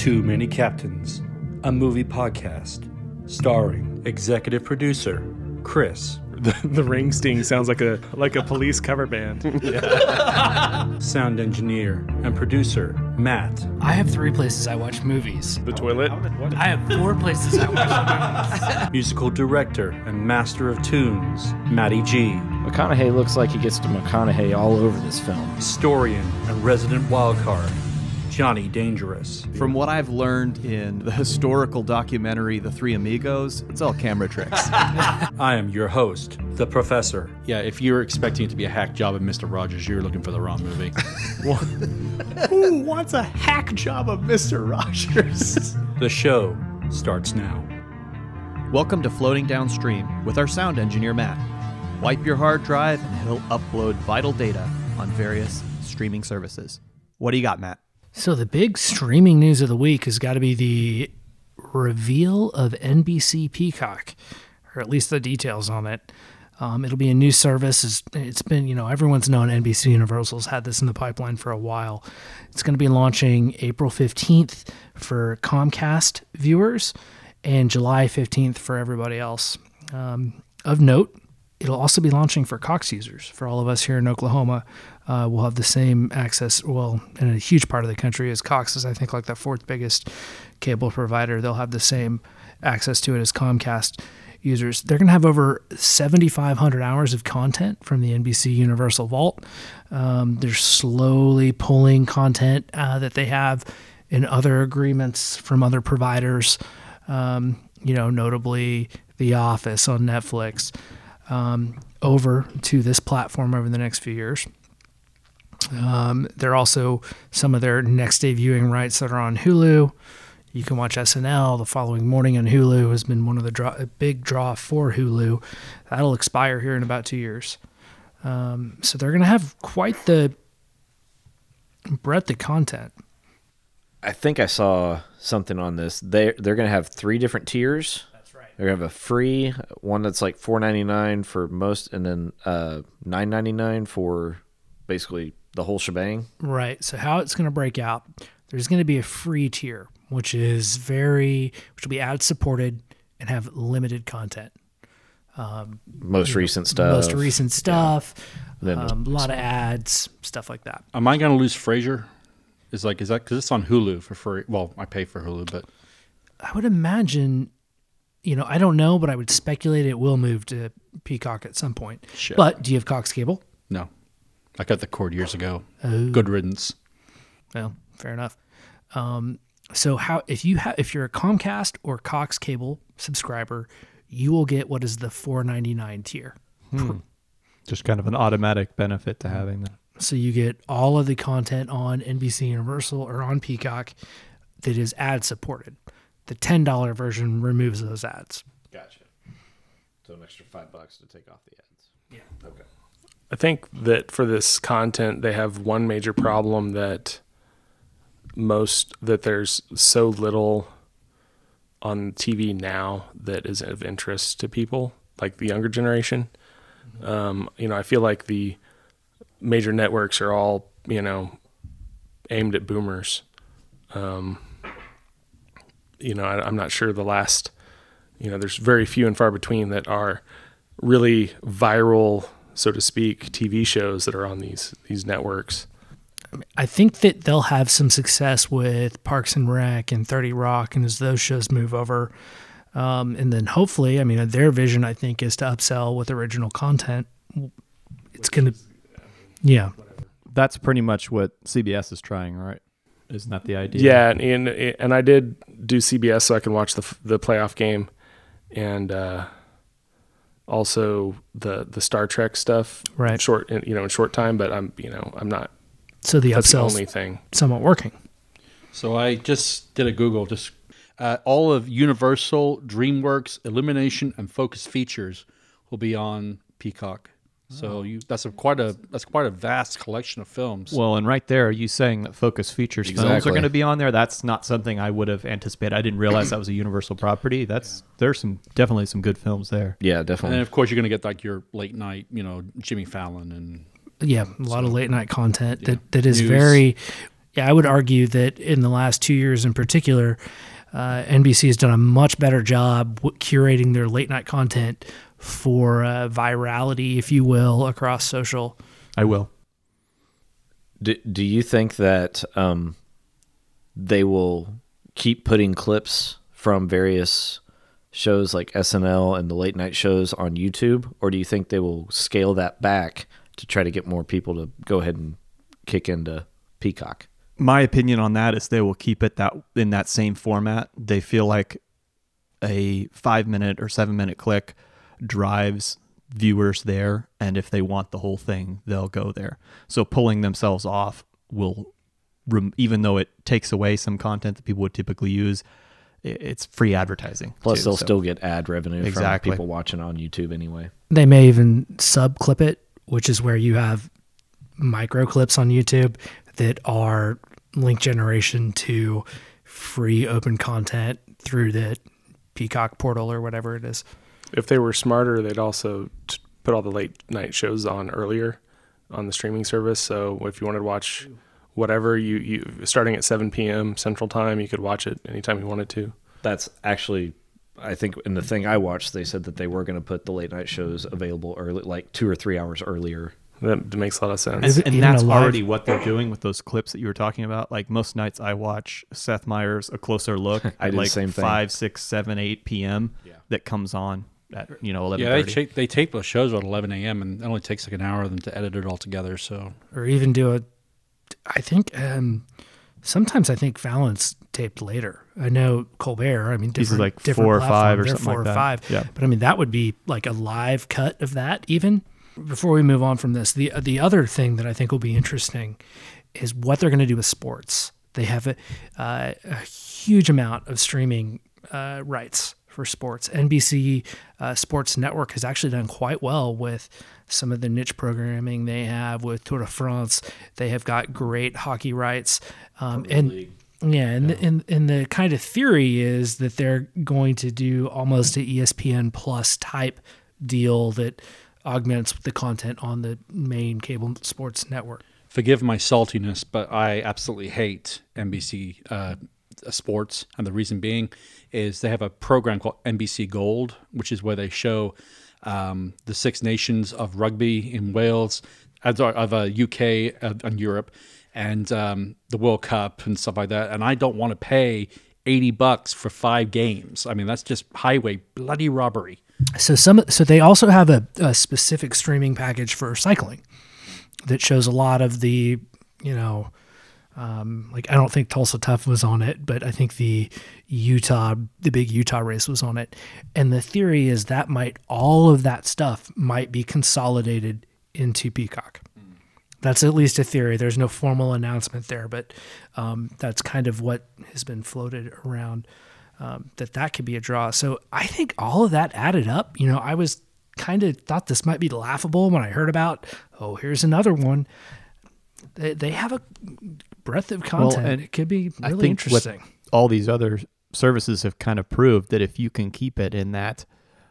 Too Many Captains, a movie podcast starring executive producer Chris. The ring sting sounds like a police cover band. Sound engineer and producer Matt. I have 3 places I watch movies. The toilet. I have 4 places I watch movies. Musical director and master of tunes Matty G. McConaughey looks like he gets to McConaughey all over this film. Historian and resident wildcard Johnny Dangerous. From what I've learned in the historical documentary The Three Amigos, it's all camera tricks. I am your host, the Professor. Yeah, if you're expecting it to be a hack job of Mr. Rogers, you're looking for the wrong movie. Who wants a hack job of Mr. Rogers? The show starts now. Welcome to Floating Downstream with our sound engineer, Matt. Wipe your hard drive and he'll upload vital data on various streaming services. What do you got, Matt? So the big streaming news of the week has got to be the reveal of NBC Peacock, or at least the details on it. It'll be a new service. It's been, everyone's known NBC Universal's had this in the pipeline for a while. It's going to be launching April 15th for Comcast viewers and July 15th for everybody else. Of note, it'll also be launching for Cox users. For all of us here in Oklahoma, we'll have the same access, well, in a huge part of the country as Cox is, I think, like the 4th biggest cable provider. They'll have the same access to it as Comcast users. They're going to have over 7,500 hours of content from the NBC Universal Vault. They're slowly pulling content that they have in other agreements from other providers, notably The Office on Netflix, over to this platform over the next few years. There are also some of their next day viewing rights that are on Hulu. You can watch SNL the following morning on Hulu. Has been one of the big draw for Hulu. That'll expire here in about 2 years. So they're going to have quite the breadth of content. I think I saw something on this. They're going to have 3 different tiers. That's right. They're going to have a free one that's like $4.99 for most, and then $9.99 for basically the whole shebang. Right. So how it's going to break out, there's going to be a free tier, which will be ad supported and have limited content. Most recent stuff. Yeah. A lot of ads, stuff like that. Am I going to lose Frasier? Is that because it's on Hulu for free? Well, I pay for Hulu, but I would imagine, I don't know, but I would speculate it will move to Peacock at some point. Shit. But do you have Cox Cable? No. I got the cord years ago. Oh. Good riddance. Well, fair enough. So if you're a Comcast or Cox Cable subscriber, you will get what is the $4.99 tier. Just kind of an automatic benefit to having that. So you get all of the content on NBC Universal or on Peacock that is ad supported. The $10 version removes those ads. Gotcha. So an extra $5 to take off the ads. Yeah. Okay. I think that for this content, they have one major problem that there's so little on TV now that is of interest to people, like the younger generation. I feel like the major networks are all, aimed at boomers. I'm not sure the last, there's very few and far between that are really viral, so to speak, TV shows that are on these networks. I think that they'll have some success with Parks and Rec and 30 Rock, and as those shows move over, and then hopefully, their vision, I think, is to upsell with original content. It's going to, yeah. That's pretty much what CBS is trying, right? Isn't that the idea? Yeah, and I did do CBS so I can watch the playoff game, and also the Star Trek stuff, right? In short time, but I'm not. So the that's the upsell's only thing somewhat working. So I just did a Google. All of Universal, DreamWorks, Illumination, and Focus Features will be on Peacock. So that's quite a vast collection of films. Well, and right there, you saying that Focus Features films are going to be on there. That's not something I would have anticipated. I didn't realize that was a Universal property. There's definitely some good films there. Yeah, definitely. And of course, you're going to get like your late night, Jimmy Fallon and a lot of late night content that is very Yeah, I would argue that in the last 2 years in particular, NBC has done a much better job curating their late night content for virality, if you will, across social. I will. Do you think that they will keep putting clips from various shows like SNL and the late night shows on YouTube, or do you think they will scale that back to try to get more people to go ahead and kick into Peacock? My opinion on that is they will keep it in that same format. They feel like a 5-minute or 7-minute click drives viewers there, and if they want the whole thing, they'll go there. So pulling themselves off will, even though it takes away some content that people would typically use, it's free advertising. Plus, they'll still get ad revenue from people watching on YouTube anyway. They may even sub-clip it, which is where you have micro clips on YouTube that are link generation to free open content through the Peacock portal or whatever it is. If they were smarter, they'd also put all the late night shows on earlier on the streaming service. So if you wanted to watch whatever, you starting at 7 p.m. Central Time, you could watch it anytime you wanted to. That's actually, I think in the thing I watched, they said that they were going to put the late night shows available early, like 2 or 3 hours earlier. That makes a lot of sense. And that's already what they're doing with those clips that you were talking about. Like most nights I watch Seth Meyers' A Closer Look at like 5, 6, 7, 8 p.m. that comes on at 11:30. Yeah, they tape those shows at 11 a.m. and it only takes like an hour of them to edit it all together. So, or even do I think sometimes I think Fallon's taped later. I know Colbert. I mean, different, like different 4 or 5 or They're something 4 like or that. 5. Yeah. But I mean, that would be like a live cut of that even. Before we move on from this, the other thing that I think will be interesting is what they're going to do with sports. They have a huge amount of streaming rights for sports. NBC Sports Network has actually done quite well with some of the niche programming they have with Tour de France. They have got great hockey rights. And the kind of theory is that they're going to do almost an ESPN Plus type deal that augments the content on the main cable sports network. Forgive my saltiness, but I absolutely hate NBC Sports, and the reason being is they have a program called NBC Gold, which is where they show the Six Nations of rugby in Wales, of UK and Europe, and the World Cup and stuff like that. And I don't want to pay $80 for 5 games. I mean, that's just highway bloody robbery. So they also have a specific streaming package for cycling that shows a lot of the, like I don't think Tulsa Tough was on it, but I think the big Utah race was on it. And the theory is that all of that stuff might be consolidated into Peacock. That's at least a theory. There's no formal announcement there, but that's kind of what has been floated around. That could be a draw. So I think all of that added up, I was kind of thought this might be laughable when I heard about, here's another one. They have a breadth of content. Well, and it could be I really think interesting. What all these other services have kind of proved that if you can keep it in that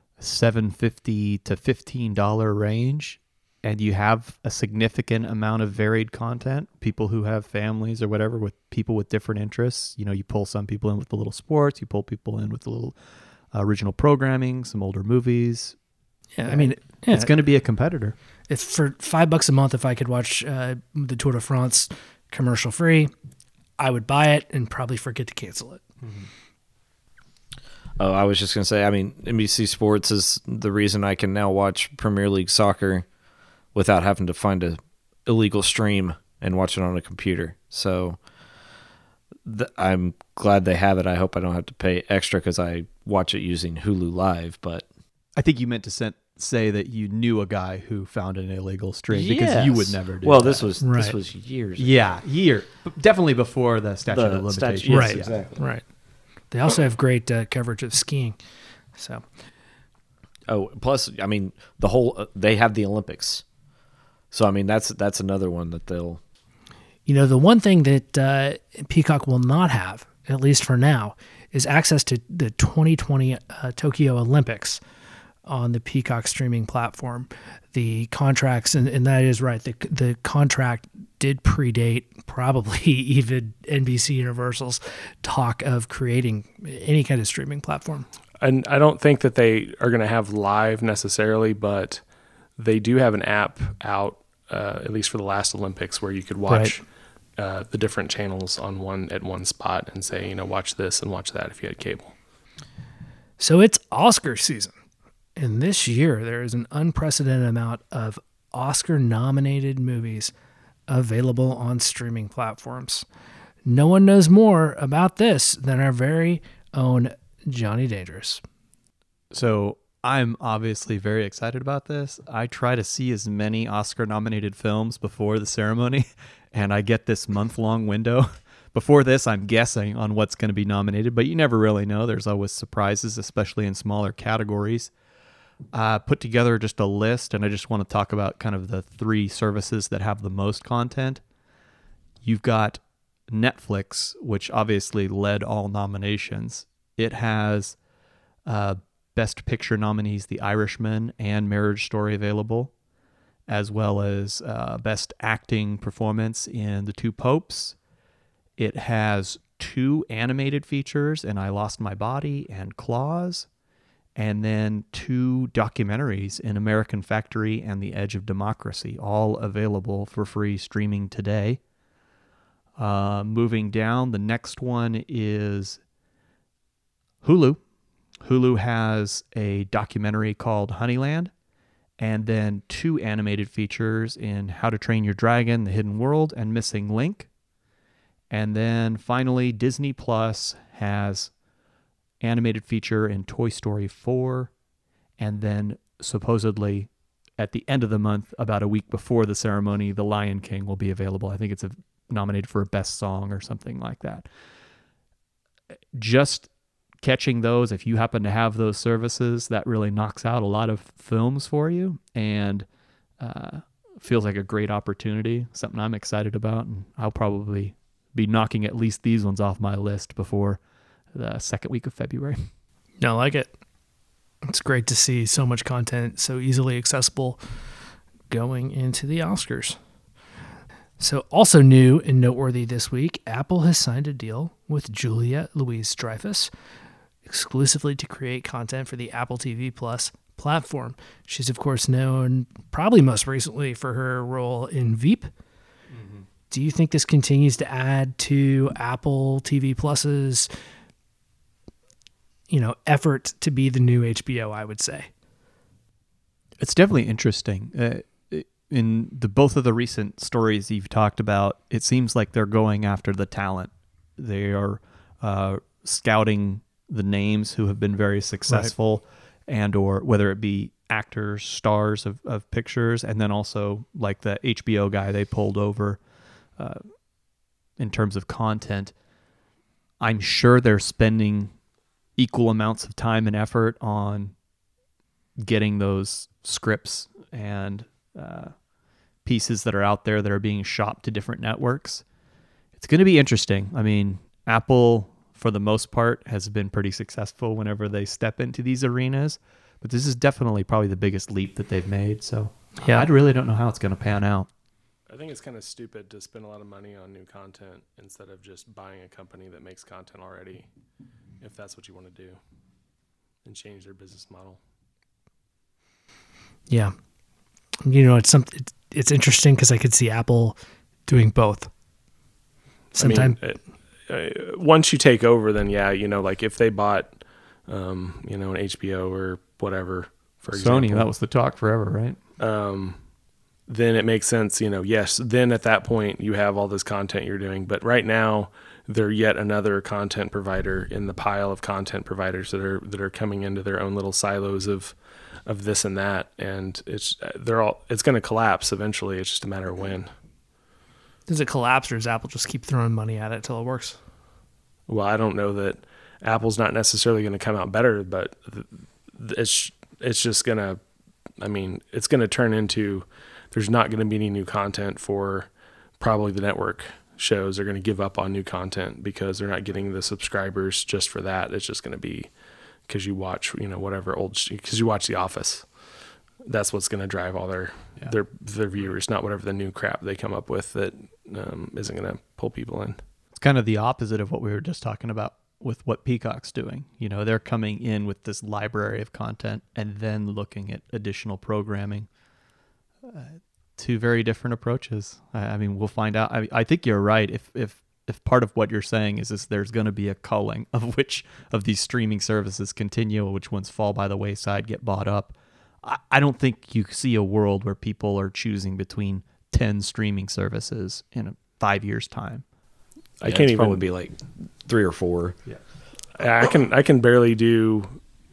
$7.50 to $15 range, and you have a significant amount of varied content, people who have families or whatever, with people with different interests, you pull some people in with the little sports, you pull people in with the little original programming, some older movies. Yeah, I mean, it's going to be a competitor. If for $5 a month, if I could watch the Tour de France commercial free, I would buy it and probably forget to cancel it. Mm-hmm. Oh, I was just going to say, I mean, NBC Sports is the reason I can now watch Premier League soccer without having to find a illegal stream and watch it on a computer. So I'm glad they have it. I hope I don't have to pay extra because I watch it using Hulu Live. But I think you meant to say that you knew a guy who found an illegal stream because you would never do. Well, that. this was years ago. Yeah, definitely before the statute of limitations. Yes, right, exactly. Right. They also have great coverage of skiing. So. Oh, plus, I mean, they have the Olympics. So, I mean, that's another one that they'll... The one thing that Peacock will not have, at least for now, is access to the 2020 Tokyo Olympics. on the Peacock streaming platform. The contracts, and that is right, the contract did predate probably even NBC Universal's talk of creating any kind of streaming platform. And I don't think that they are going to have live necessarily, but they do have an app out, at least for the last Olympics, where you could watch the different channels on one spot and say, watch this and watch that if you had cable. So it's Oscar season. And this year, there is an unprecedented amount of Oscar-nominated movies available on streaming platforms. No one knows more about this than our very own Johnny Dangerous. So I'm obviously very excited about this. I try to see as many Oscar-nominated films before the ceremony, and I get this month-long window. Before this, I'm guessing on what's going to be nominated, but you never really know. There's always surprises, especially in smaller categories. Put together just a list, and I just want to talk about kind of the 3 services that have the most content. You've got Netflix, which obviously led all nominations. It has Best Picture nominees The Irishman and Marriage Story available, as well as Best Acting Performance in The Two Popes. It has 2 animated features in I Lost My Body and Claws, and then 2 documentaries in American Factory and The Edge of Democracy, all available for free streaming today. Moving down, the next one is Hulu. Hulu has a documentary called Honeyland, and then 2 animated features in How to Train Your Dragon, The Hidden World, and Missing Link. And then finally, Disney Plus has animated feature in Toy Story 4, and then supposedly at the end of the month, about a week before the ceremony, The Lion King will be available. I think it's nominated for a best song or something like that. Just catching those, if you happen to have those services, that really knocks out a lot of films for you, and feels like a great opportunity, something I'm excited about, and I'll probably be knocking at least these ones off my list before the second week of February. I like it. It's great to see so much content so easily accessible going into the Oscars. So also new and noteworthy this week, Apple has signed a deal with Julia Louis-Dreyfus exclusively to create content for the Apple TV Plus platform. She's, of course, known probably most recently for her role in Veep. Mm-hmm. Do you think this continues to add to Apple TV Plus's effort to be the new HBO, I would say? It's definitely interesting. In both of the recent stories you've talked about, it seems like they're going after the talent. They are scouting the names who have been very successful, right, and or whether it be actors, stars of pictures, and then also like the HBO guy they pulled over in terms of content. I'm sure they're spending equal amounts of time and effort on getting those scripts and pieces that are out there that are being shopped to different networks. It's going to be interesting. I mean, Apple, for the most part, has been pretty successful whenever they step into these arenas, but this is definitely probably the biggest leap that they've made. So yeah, I really don't know how it's going to pan out. I think it's kind of stupid to spend a lot of money on new content instead of just buying a company that makes content already, if that's what you want to do, and change their business model. Yeah. It's interesting because I could see Apple doing both. Sometime, once you take over, then like if they bought, an HBO or whatever, for example. Sony, that was the talk forever, right? Then it makes sense, yes. Then at that point you have all this content you're doing, but right now they're yet another content provider in the pile of content providers that are coming into their own little silos of this and that, and it's going to collapse eventually. It's just a matter of when. Does it collapse, or does Apple just keep throwing money at it till it works? Well, I don't know that Apple's not necessarily going to come out better, but it's just going to, it's going to turn into, there's not going to be any new content for probably the network shows. Are going to give up on new content because they're not getting the subscribers just for that. It's just going to be because you watch, whatever because you watch The Office. That's what's going to drive all their viewers, not whatever the new crap they come up with that isn't going to pull people in. It's kind of the opposite of what we were just talking about with what Peacock's doing. They're coming in with this library of content and then looking at additional programming. Two very different approaches. I mean, we'll find out. I think you're right. If part of what you're saying is there's going to be a culling of which of these streaming services continue, which ones fall by the wayside, get bought up. I don't think you see a world where people are choosing between 10 streaming services in 5 years' time. I can't even. Probably be like 3 or 4. Yeah, I can barely do.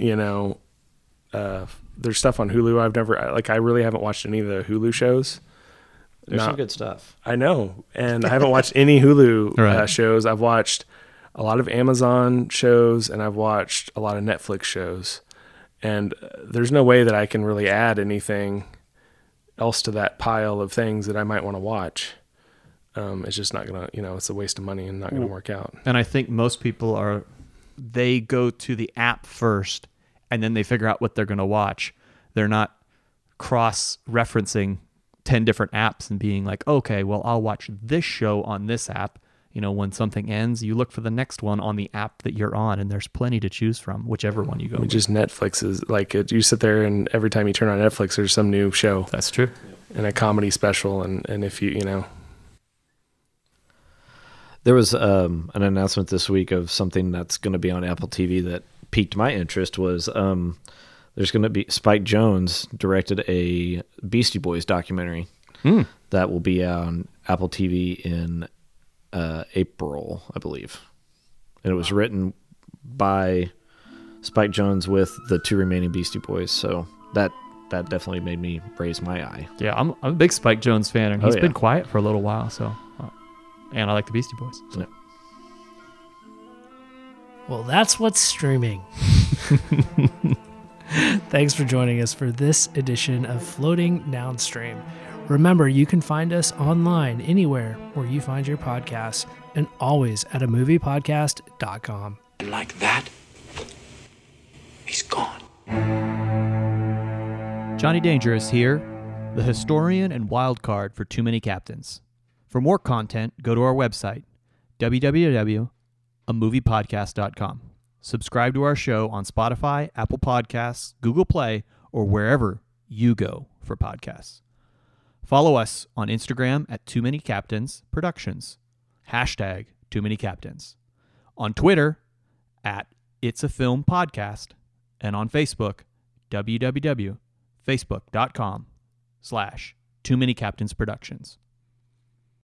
There's stuff on Hulu I've never I really haven't watched any of the Hulu shows. There's some good stuff. I know, and I haven't watched any Hulu shows. I've watched a lot of Amazon shows, and I've watched a lot of Netflix shows. And there's no way that I can really add anything else to that pile of things that I might want to watch. It's just not going to, it's a waste of money and not going to work out. And I think most people they go to the app first and then they figure out what they're going to watch. They're not cross-referencing 10 different apps and being like, okay, well, I'll watch this show on this app. When something ends, you look for the next one on the app that you're on, and there's plenty to choose from, whichever one you go with. Just Netflix is like, you sit there and every time you turn on Netflix, there's some new show. That's true. And a comedy special. And if There was an announcement this week of something that's going to be on Apple TV that piqued my interest was there's going to be Spike Jonze directed a Beastie Boys documentary that will be on Apple TV in April, I believe. And it was written by Spike Jonze with the 2 remaining Beastie Boys. So that definitely made me raise my eye. Yeah, I'm a big Spike Jonze fan, and he's been quiet for a little while. So, and I like the Beastie Boys. So. Yeah. Well, that's what's streaming. Thanks for joining us for this edition of Floating Downstream. Remember, you can find us online anywhere where you find your podcasts and always at amoviepodcast.com. And like that, he's gone. Johnny Dangerous here, the historian and wild card for Too Many Captains. For more content, go to our website, www.amoviepodcast.com. Subscribe to our show on Spotify, Apple Podcasts, Google Play, or wherever you go for podcasts. Follow us on Instagram at Too Many Captains Productions, # Too Many Captains. On Twitter at It's a Film Podcast, and on Facebook, www.facebook.com/Too Many Captains Productions.